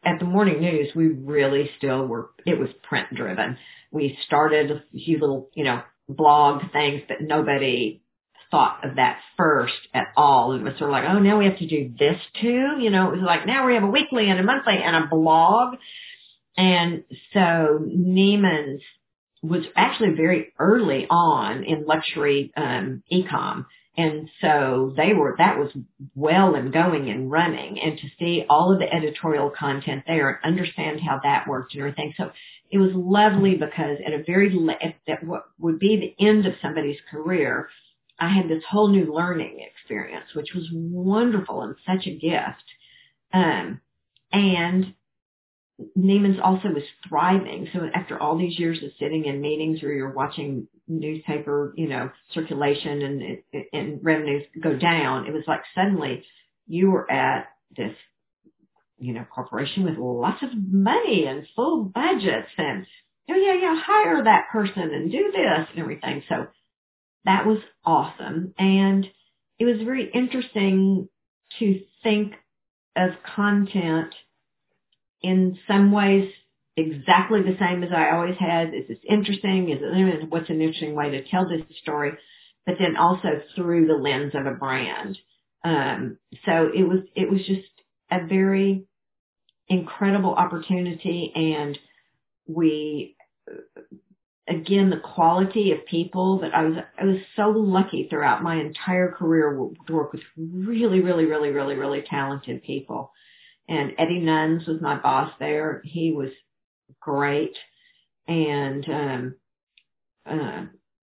at the morning news, we really still were, it was print driven. We started a few little, blog things, but nobody thought of that first at all. It was sort of like, oh, now we have to do this too. It was like, now we have a weekly and a monthly and a blog. And so Neiman's was actually very early on in luxury e-com. And so that was well and going and running, and to see all of the editorial content there and understand how that worked and everything. So it was lovely because at what would be the end of somebody's career, I had this whole new learning experience, which was wonderful and such a gift. And Neiman's also was thriving. So after all these years of sitting in meetings where you're watching newspaper, circulation and revenues go down, it was like suddenly you were at this, corporation with lots of money and full budgets and, hire that person and do this and everything. So that was awesome. And it was very interesting to think of content in some ways exactly the same as I always had. Is this interesting? What's an interesting way to tell this story? But then also through the lens of a brand. So it was just a very incredible opportunity. And again, the quality of people that I was so lucky throughout my entire career to work with really, really, really, really, really talented people. And Eddie Nuns was my boss there. He was great. And